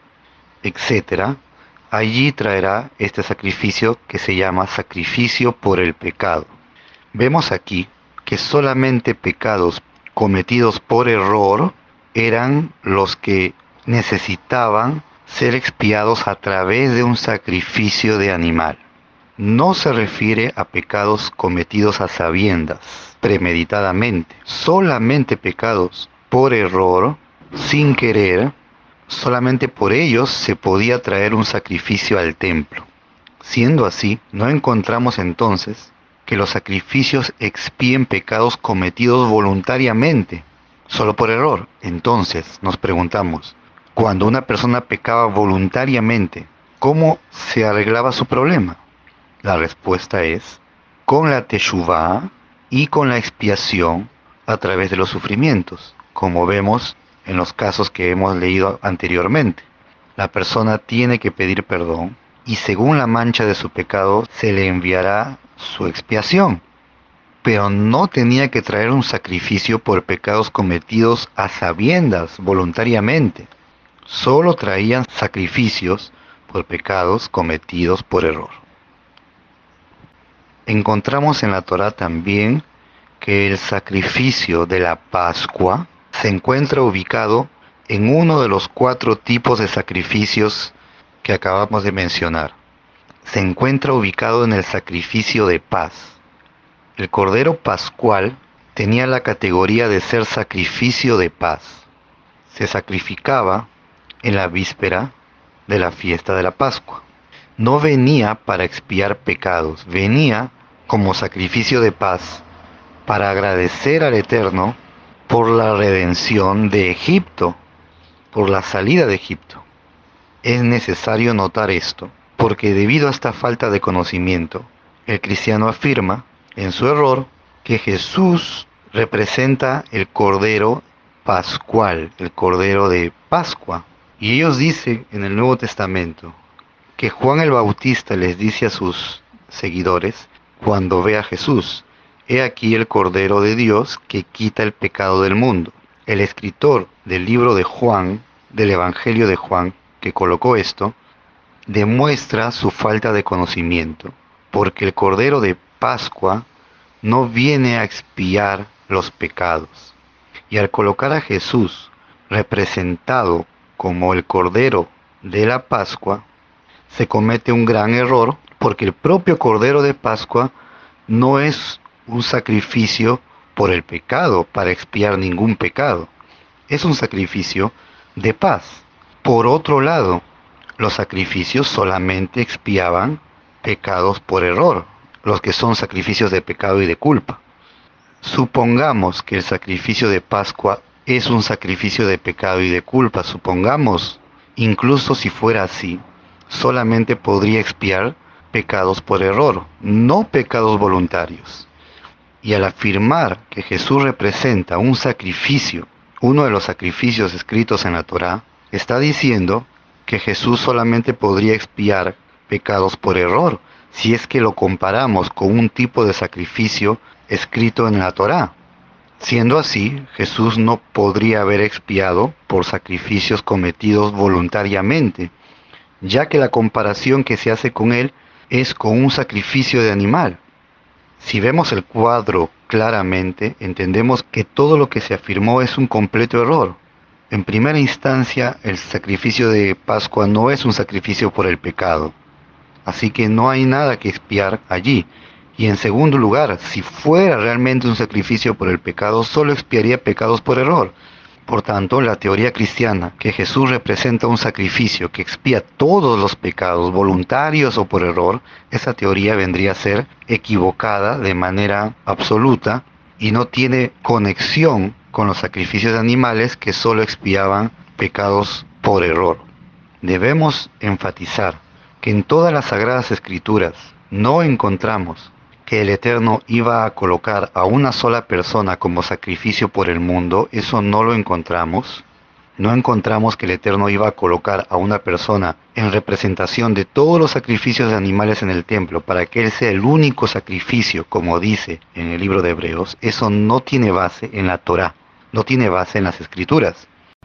etc., allí traerá este sacrificio que se llama sacrificio por el pecado. Vemos aquí que solamente pecados cometidos por error eran los que necesitaban ser expiados a través de un sacrificio de animal. No se refiere a pecados cometidos a sabiendas, premeditadamente. Solamente pecados por error, sin querer, solamente por ellos se podía traer un sacrificio al templo. Siendo así, no encontramos entonces que los sacrificios expíen pecados cometidos voluntariamente, solo por error. Entonces nos preguntamos, cuando una persona pecaba voluntariamente, ¿cómo se arreglaba su problema? La respuesta es con la teshuvá y con la expiación a través de los sufrimientos, como vemos en los casos que hemos leído anteriormente. La persona tiene que pedir perdón y según la mancha de su pecado se le enviará su expiación. Pero no tenía que traer un sacrificio por pecados cometidos a sabiendas, voluntariamente. Solo traían sacrificios por pecados cometidos por error. Encontramos en la Torá también que el sacrificio de la Pascua se encuentra ubicado en uno de los 4 tipos de sacrificios que acabamos de mencionar. Se encuentra ubicado en el sacrificio de paz. El Cordero Pascual tenía la categoría de ser sacrificio de paz. Se sacrificaba en la víspera de la fiesta de la Pascua. No venía para expiar pecados, venía como sacrificio de paz para agradecer al Eterno por la redención de Egipto, por la salida de Egipto. Es necesario notar esto, porque debido a esta falta de conocimiento, el cristiano afirma, en su error, que Jesús representa el Cordero Pascual, el Cordero de Pascua. Y ellos dicen en el Nuevo Testamento que Juan el Bautista les dice a sus seguidores, cuando ve a Jesús, he aquí el Cordero de Dios que quita el pecado del mundo. El escritor del libro de Juan, del Evangelio de Juan, que colocó esto, demuestra su falta de conocimiento, porque el Cordero de Pascua no viene a expiar los pecados. Y al colocar a Jesús representado como el Cordero de la Pascua, se comete un gran error, porque el propio Cordero de Pascua no es un sacrificio por el pecado para expiar ningún pecado. Es un sacrificio de paz. Por otro lado, los sacrificios solamente expiaban pecados por error, los que son sacrificios de pecado y de culpa. Supongamos que el sacrificio de Pascua es un sacrificio de pecado y de culpa. Supongamos, incluso si fuera así, solamente podría expiar pecados por error, no pecados voluntarios. Y al afirmar que Jesús representa un sacrificio, uno de los sacrificios escritos en la Torá, está diciendo que Jesús solamente podría expiar pecados por error, si es que lo comparamos con un tipo de sacrificio escrito en la Torá. Siendo así, Jesús no podría haber expiado por sacrificios cometidos voluntariamente, ya que la comparación que se hace con él es con un sacrificio de animal. Si vemos el cuadro claramente, entendemos que todo lo que se afirmó es un completo error. En primera instancia, el sacrificio de Pascua no es un sacrificio por el pecado, así que no hay nada que expiar allí. Y en segundo lugar, si fuera realmente un sacrificio por el pecado, solo expiaría pecados por error. Por tanto, la teoría cristiana, que Jesús representa un sacrificio que expía todos los pecados, voluntarios o por error, esa teoría vendría a ser equivocada de manera absoluta y no tiene conexión con los sacrificios de animales que solo expiaban pecados por error. Debemos enfatizar que en todas las Sagradas Escrituras no encontramos que el Eterno iba a colocar a una sola persona como sacrificio por el mundo. Eso no lo encontramos. No encontramos que el Eterno iba a colocar a una persona en representación de todos los sacrificios de animales en el templo para que Él sea el único sacrificio, como dice en el libro de Hebreos. Eso no tiene base en la Torá, no tiene base en las Escrituras.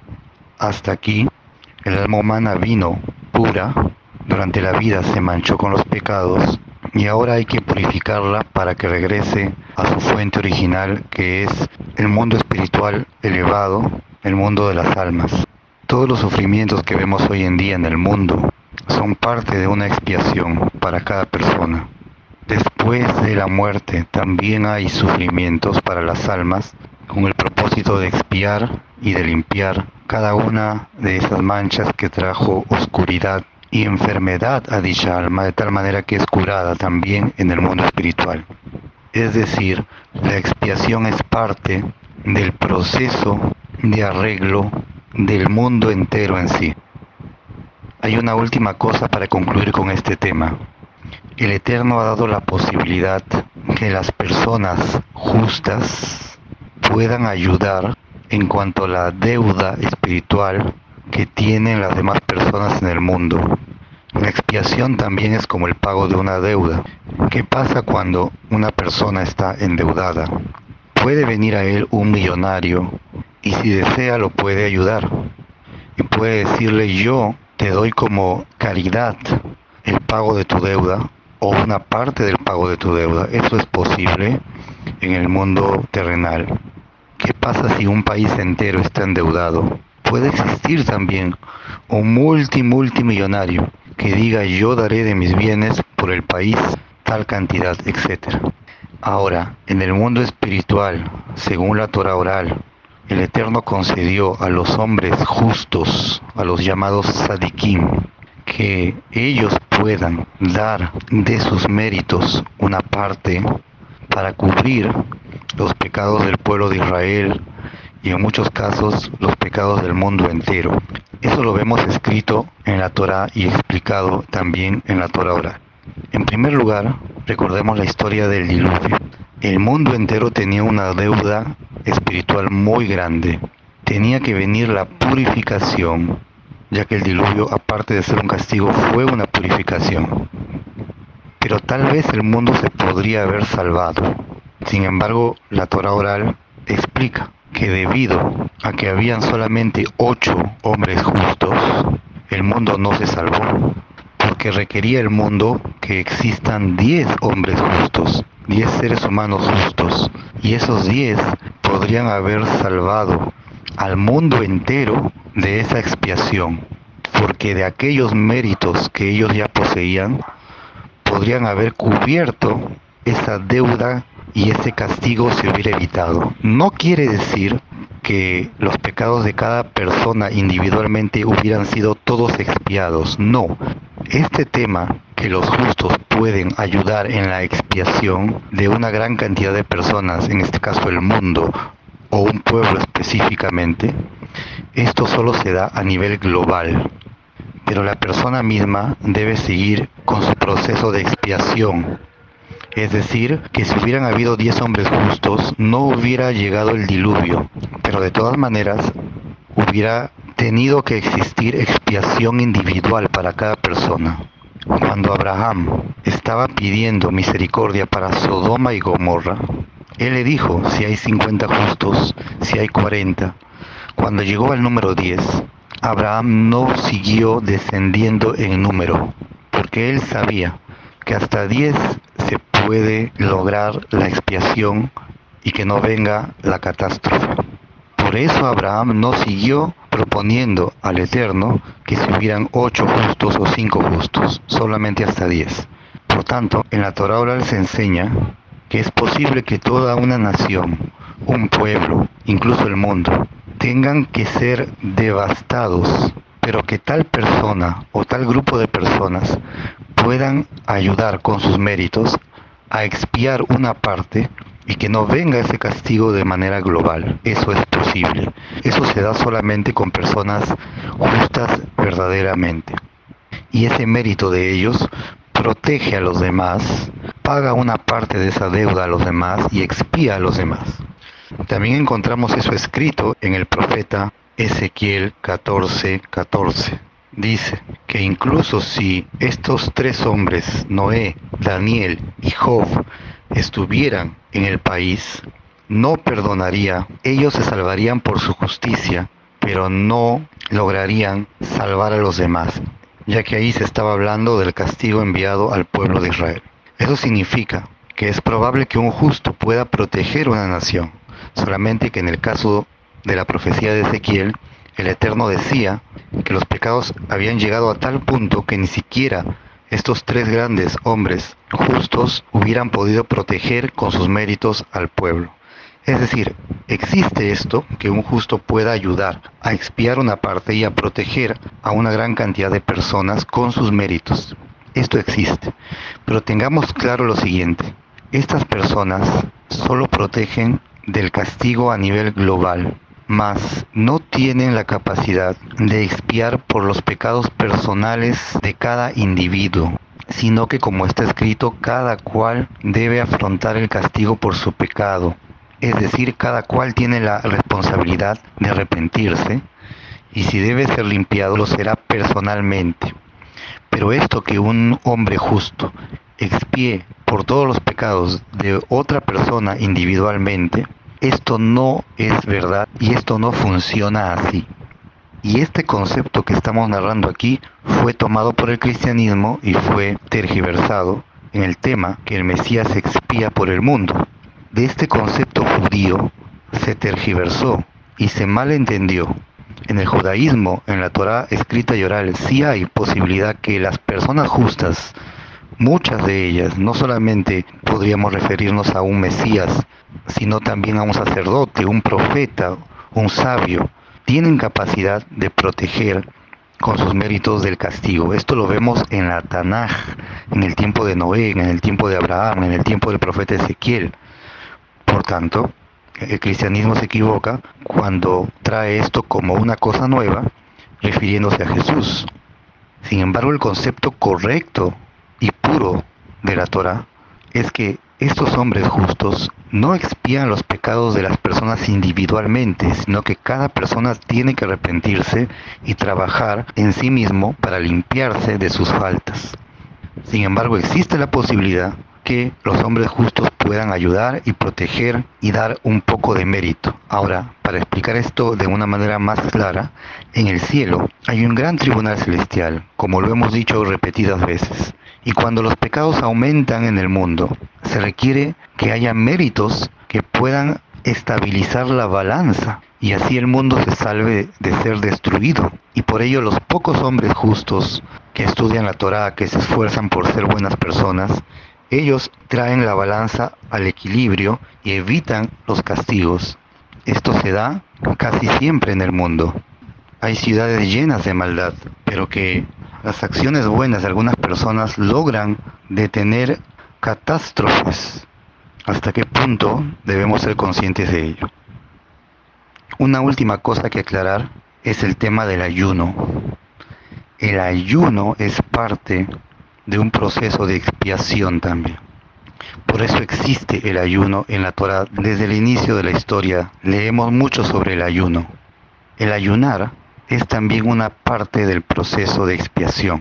Hasta aquí, el alma humana vino pura, durante la vida se manchó con los pecados, y ahora hay que purificarla para que regrese a su fuente original, que es el mundo espiritual elevado, el mundo de las almas. Todos los sufrimientos que vemos hoy en día en el mundo son parte de una expiación para cada persona. Después de la muerte también hay sufrimientos para las almas, con el propósito de expiar y de limpiar cada una de esas manchas que trajo oscuridad y enfermedad a dicha alma, de tal manera que es curada también en el mundo espiritual. Es decir, la expiación es parte del proceso de arreglo del mundo entero en sí. Hay una última cosa para concluir con este tema. El Eterno ha dado la posibilidad que las personas justas puedan ayudar en cuanto a la deuda espiritual que tienen las demás personas en el mundo. La expiación también es como el pago de una deuda. ¿Qué pasa cuando una persona está endeudada? Puede venir a él un millonario y si desea lo puede ayudar. Y puede decirle: yo te doy como caridad el pago de tu deuda o una parte del pago de tu deuda. Eso es posible en el mundo terrenal. ¿Qué pasa si un país entero está endeudado? Puede existir también un multimillonario que diga: yo daré de mis bienes por el país tal cantidad, etc. Ahora, en el mundo espiritual, según la Torah oral, el Eterno concedió a los hombres justos, a los llamados tzadikim, que ellos puedan dar de sus méritos una parte para cubrir los pecados del pueblo de Israel y en muchos casos los pecados del mundo entero. Eso lo vemos escrito en la Torá y explicado también en la Torá oral. En primer lugar, recordemos la historia del diluvio. El mundo entero tenía una deuda espiritual muy grande. Tenía que venir la purificación, ya que el diluvio, aparte de ser un castigo, fue una purificación. Pero tal vez el mundo se podría haber salvado. Sin embargo, la Torá oral explica que debido a que habían solamente 8 hombres justos, el mundo no se salvó, porque requería el mundo que existan 10 hombres justos, 10 seres humanos justos, y esos 10 podrían haber salvado al mundo entero de esa expiación, porque de aquellos méritos que ellos ya poseían, podrían haber cubierto esa deuda y ese castigo se hubiera evitado. No quiere decir que los pecados de cada persona individualmente hubieran sido todos expiados. No. Este tema, que los justos pueden ayudar en la expiación de una gran cantidad de personas, en este caso el mundo o un pueblo específicamente, esto solo se da a nivel global. Pero la persona misma debe seguir con su proceso de expiación. Es decir, que si hubieran habido 10 hombres justos, no hubiera llegado el diluvio, pero de todas maneras hubiera tenido que existir expiación individual para cada persona. Cuando Abraham estaba pidiendo misericordia para Sodoma y Gomorra, él le dijo, si hay 50 justos, si hay 40. Cuando llegó al número 10, Abraham no siguió descendiendo en número, porque él sabía que hasta 10 se puede lograr la expiación y que no venga la catástrofe. Por eso Abraham no siguió proponiendo al Eterno que se hubieran 8 justos o 5 justos, solamente hasta 10. Por tanto, en la Torá oral se enseña que es posible que toda una nación, un pueblo, incluso el mundo, tengan que ser devastados, pero que tal persona o tal grupo de personas puedan ayudar con sus méritos a expiar una parte y que no venga ese castigo de manera global. Eso es posible. Eso se da solamente con personas justas verdaderamente. Y ese mérito de ellos protege a los demás, paga una parte de esa deuda a los demás y expía a los demás. También encontramos eso escrito en el profeta Ezequiel 14:14. Dice que incluso si estos 3 hombres, Noé, Daniel y Job, estuvieran en el país, no perdonaría, ellos se salvarían por su justicia, pero no lograrían salvar a los demás, ya que ahí se estaba hablando del castigo enviado al pueblo de Israel. Eso significa que es probable que un justo pueda proteger una nación, solamente que en el caso de la profecía de Ezequiel, el Eterno decía que los pecados habían llegado a tal punto que ni siquiera estos 3 grandes hombres justos hubieran podido proteger con sus méritos al pueblo. Es decir, existe esto, que un justo pueda ayudar a expiar una parte y a proteger a una gran cantidad de personas con sus méritos. Esto existe. Pero tengamos claro lo siguiente: estas personas solo protegen del castigo a nivel global, mas no tienen la capacidad de expiar por los pecados personales de cada individuo, sino que, como está escrito, cada cual debe afrontar el castigo por su pecado. Es decir, cada cual tiene la responsabilidad de arrepentirse, y si debe ser limpiado, lo será personalmente. Pero esto, que un hombre justo expíe por todos los pecados de otra persona individualmente, esto no es verdad y esto no funciona así. Y este concepto que estamos narrando aquí fue tomado por el cristianismo y fue tergiversado en el tema que el Mesías expía por el mundo. De este concepto judío se tergiversó y se malentendió. En el judaísmo, en la Torá escrita y oral, sí hay posibilidad que las personas justas, muchas de ellas, no solamente podríamos referirnos a un Mesías, sino también a un sacerdote, un profeta, un sabio, tienen capacidad de proteger con sus méritos del castigo. Esto lo vemos en la Tanaj, en el tiempo de Noé, en el tiempo de Abraham, en el tiempo del profeta Ezequiel. Por tanto, el cristianismo se equivoca cuando trae esto como una cosa nueva, refiriéndose a Jesús. Sin embargo, el concepto correcto y puro de la Torá es que estos hombres justos no expían los pecados de las personas individualmente, sino que cada persona tiene que arrepentirse y trabajar en sí mismo para limpiarse de sus faltas. Sin embargo, existe la posibilidad que los hombres justos puedan ayudar y proteger y dar un poco de mérito. Ahora, para explicar esto de una manera más clara, en el cielo hay un gran tribunal celestial, como lo hemos dicho repetidas veces. Y cuando los pecados aumentan en el mundo, se requiere que haya méritos que puedan estabilizar la balanza y así el mundo se salve de ser destruido. Y por ello los pocos hombres justos que estudian la Torá, que se esfuerzan por ser buenas personas, Ellos traen la balanza al equilibrio y evitan los castigos. Esto se da casi siempre en el mundo. Hay ciudades llenas de maldad, pero que las acciones buenas de algunas personas logran detener catástrofes. ¿Hasta qué punto debemos ser conscientes de ello? Una última cosa que aclarar es el tema del ayuno. El ayuno es parte de un proceso de expiación también. Por eso existe el ayuno en la Torá. Desde el inicio de la historia leemos mucho sobre el ayuno. El ayunar es también una parte del proceso de expiación.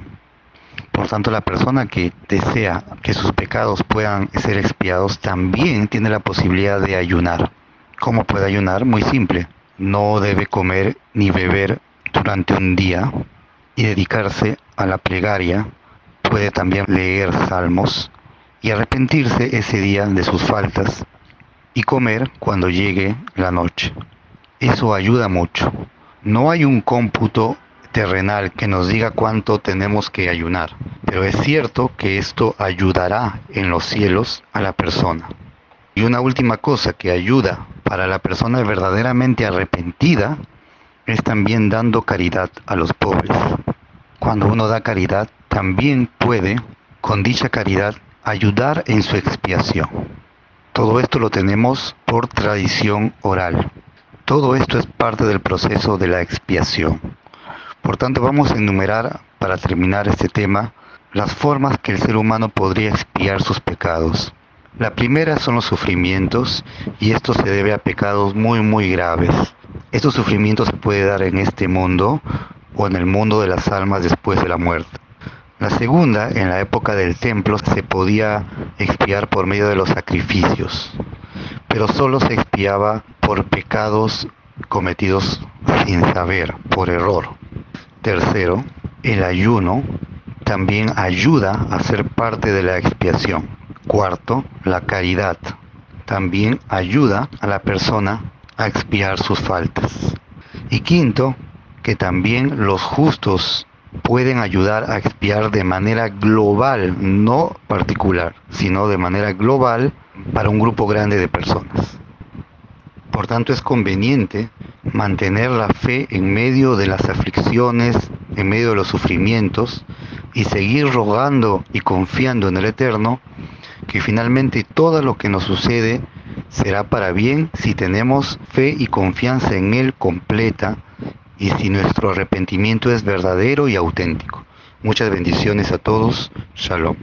Por tanto, la persona que desea que sus pecados puedan ser expiados también tiene la posibilidad de ayunar. ¿Cómo puede ayunar? Muy simple. No debe comer ni beber durante un día y dedicarse a la plegaria. Puede también leer salmos y arrepentirse ese día de sus faltas y comer cuando llegue la noche. Eso ayuda mucho. No hay un cómputo terrenal que nos diga cuánto tenemos que ayunar, pero es cierto que esto ayudará en los cielos a la persona. Y una última cosa que ayuda para la persona verdaderamente arrepentida es también dando caridad a los pobres. Cuando uno da caridad, también puede, con dicha caridad, ayudar en su expiación. Todo esto lo tenemos por tradición oral. Todo esto es parte del proceso de la expiación. Por tanto, vamos a enumerar, para terminar este tema, las formas que el ser humano podría expiar sus pecados. La primera son los sufrimientos, y esto se debe a pecados muy graves. Estos sufrimientos se pueden dar en este mundo o en el mundo de las almas después de la muerte. La segunda, en la época del templo, se podía expiar por medio de los sacrificios, pero solo se expiaba por pecados cometidos sin saber, por error. Tercero, el ayuno también ayuda a ser parte de la expiación. Cuarto, la caridad también ayuda a la persona a expiar sus faltas. Y quinto, que también los justos pueden ayudar a expiar de manera global, no particular, sino de manera global para un grupo grande de personas. Por tanto, es conveniente mantener la fe en medio de las aflicciones, en medio de los sufrimientos, y seguir rogando y confiando en el Eterno, que finalmente todo lo que nos sucede será para bien si tenemos fe y confianza en Él completa y si nuestro arrepentimiento es verdadero y auténtico. Muchas bendiciones a todos. Shalom.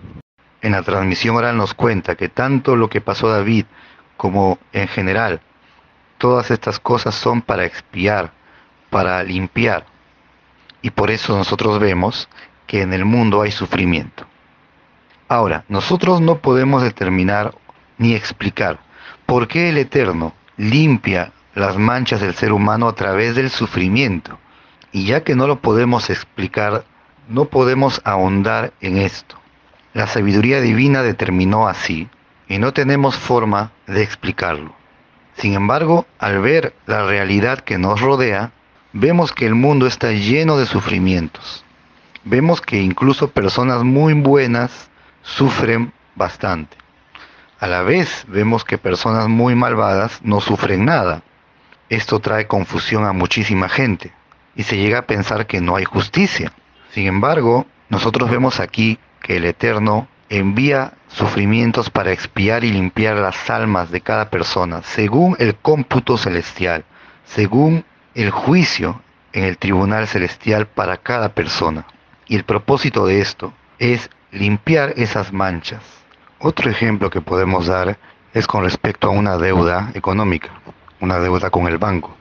En la transmisión oral nos cuenta que tanto lo que pasó a David como en general, todas estas cosas son para expiar, para limpiar. Y por eso nosotros vemos que en el mundo hay sufrimiento. Ahora, nosotros no podemos determinar ni explicar por qué el Eterno limpia las manchas del ser humano a través del sufrimiento. Y ya que no lo podemos explicar, no podemos ahondar en esto. La sabiduría divina determinó así, y no tenemos forma de explicarlo. Sin embargo, al ver la realidad que nos rodea, vemos que el mundo está lleno de sufrimientos. Vemos que incluso personas muy buenas sufren bastante. A la vez, vemos que personas muy malvadas no sufren nada. Esto trae confusión a muchísima gente y se llega a pensar que no hay justicia. Sin embargo, nosotros vemos aquí que el Eterno envía sufrimientos para expiar y limpiar las almas de cada persona, según el cómputo celestial, según el juicio en el tribunal celestial para cada persona. Y el propósito de esto es limpiar esas manchas. Otro ejemplo que podemos dar es con respecto a una deuda económica, una deuda con el banco.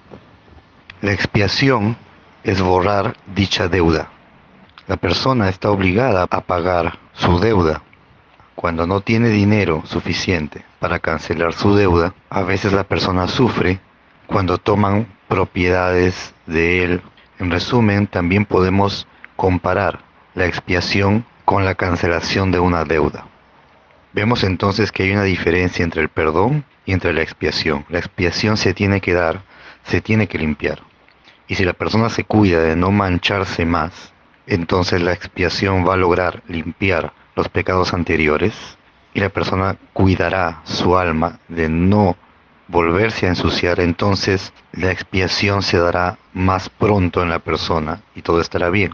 La expiación es borrar dicha deuda. La persona está obligada a pagar su deuda. Cuando no tiene dinero suficiente para cancelar su deuda, a veces la persona sufre cuando toman propiedades de él. En resumen, también podemos comparar la expiación con la cancelación de una deuda. Vemos entonces que hay una diferencia entre el perdón y entre la expiación. La expiación se tiene que dar, se tiene que limpiar. Y si la persona se cuida de no mancharse más, entonces la expiación va a lograr limpiar los pecados anteriores y la persona cuidará su alma de no volverse a ensuciar, entonces la expiación se dará más pronto en la persona y todo estará bien.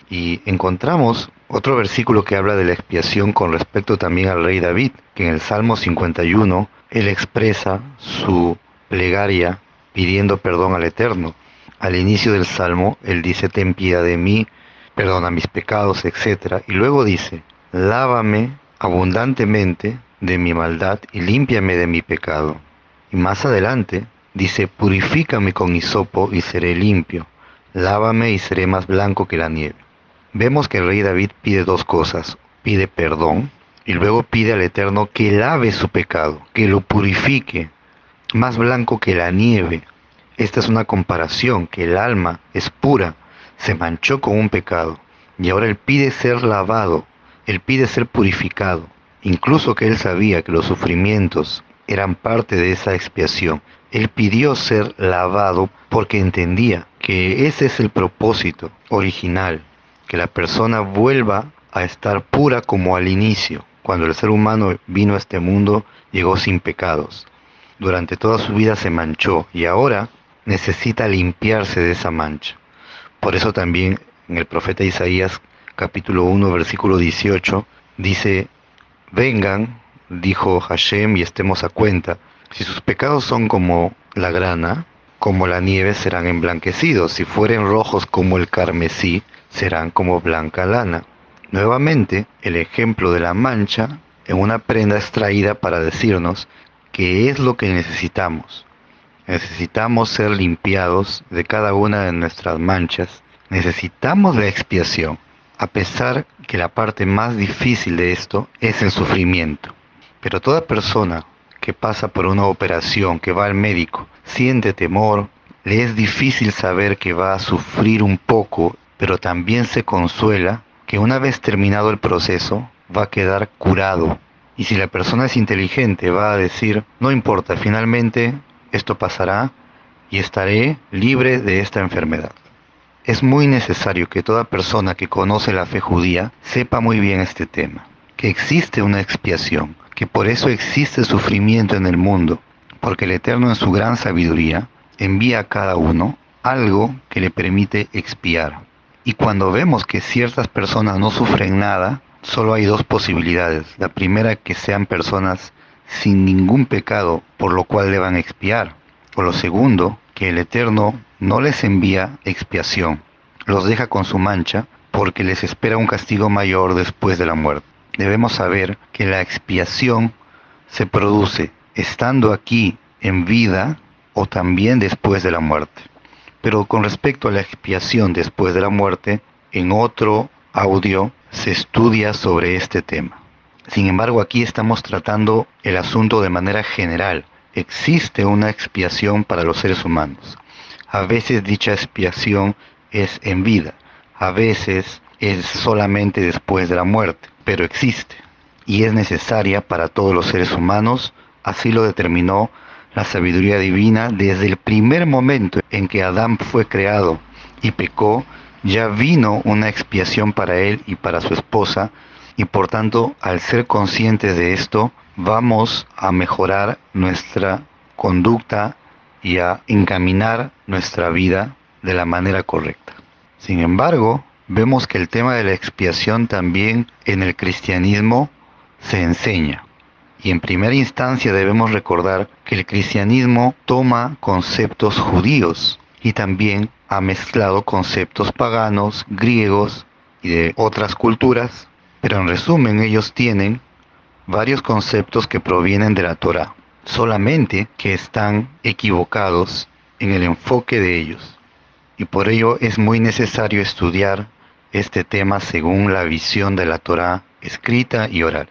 Y encontramos otro versículo que habla de la expiación con respecto también al rey David, que en el Salmo 51 él expresa su plegaria pidiendo perdón al Eterno. Al inicio del Salmo él dice: ten piedad de mí, perdona mis pecados, etc. Y luego dice: lávame abundantemente de mi maldad y límpiame de mi pecado. Y más adelante dice: purifícame con hisopo y seré limpio, lávame y seré más blanco que la nieve. Vemos que el rey David pide dos cosas: pide perdón y luego pide al Eterno que lave su pecado, que lo purifique, más blanco que la nieve. Esta es una comparación, que el alma es pura, se manchó con un pecado y ahora él pide ser lavado, él pide ser purificado, incluso que él sabía que los sufrimientos eran parte de esa expiación. Él pidió ser lavado porque entendía que ese es el propósito original, que la persona vuelva a estar pura como al inicio. Cuando el ser humano vino a este mundo, llegó sin pecados. Durante toda su vida se manchó y ahora necesita limpiarse de esa mancha. Por eso también en el profeta Isaías capítulo 1 versículo 18 dice: vengan, dijo Hashem, y estemos a cuenta. Si sus pecados son como la grana, como la nieve serán emblanquecidos. Si fueren rojos como el carmesí, serán como blanca lana. Nuevamente, el ejemplo de la mancha en una prenda extraída para decirnos qué es lo que necesitamos. Necesitamos ser limpiados de cada una de nuestras manchas. Necesitamos la expiación, a pesar que la parte más difícil de esto es el sufrimiento. Pero toda persona que pasa por una operación, que va al médico, siente temor, le es difícil saber que va a sufrir un poco, pero también se consuela que una vez terminado el proceso va a quedar curado. Y si la persona es inteligente, va a decir: no importa, finalmente esto pasará y estaré libre de esta enfermedad. Es muy necesario que toda persona que conoce la fe judía sepa muy bien este tema, que existe una expiación, que por eso existe sufrimiento en el mundo, porque el Eterno en su gran sabiduría envía a cada uno algo que le permite expiar. Y cuando vemos que ciertas personas no sufren nada, solo hay dos posibilidades. La primera, que sean personas sin ningún pecado por lo cual deban expiar. O lo segundo, que el Eterno no les envía expiación, los deja con su mancha porque les espera un castigo mayor después de la muerte. Debemos saber que la expiación se produce estando aquí en vida o también después de la muerte. Pero con respecto a la expiación después de la muerte, en otro audio se estudia sobre este tema. Sin embargo, aquí estamos tratando el asunto de manera general. Existe una expiación para los seres humanos. A veces dicha expiación es en vida, a veces es solamente después de la muerte, pero existe y es necesaria para todos los seres humanos. Así lo determinó la sabiduría divina desde el primer momento en que Adán fue creado y pecó. Ya vino una expiación para él y para su esposa, y por tanto, al ser conscientes de esto, vamos a mejorar nuestra conducta y a encaminar nuestra vida de la manera correcta. Sin embargo, vemos que el tema de la expiación también en el cristianismo se enseña. Y en primera instancia debemos recordar que el cristianismo toma conceptos judíos y también ha mezclado conceptos paganos, griegos y de otras culturas, pero en resumen ellos tienen varios conceptos que provienen de la Torá, solamente que están equivocados en el enfoque de ellos. Y por ello es muy necesario estudiar este tema según la visión de la Torá escrita y oral.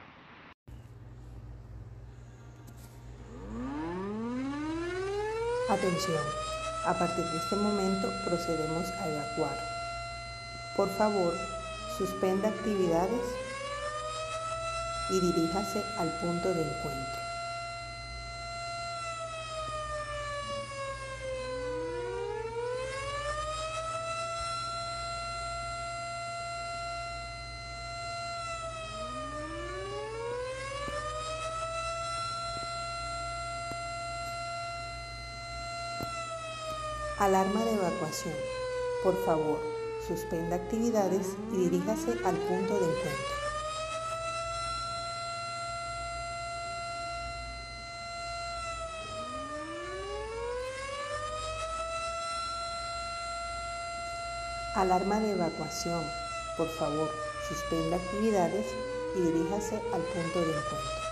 Atención, a partir de este momento procedemos a evacuar. Por favor, suspenda actividades y diríjase al punto de encuentro. Alarma de evacuación. Por favor, suspenda actividades y diríjase al punto de encuentro. Alarma de evacuación. Por favor, suspenda actividades y diríjase al punto de encuentro.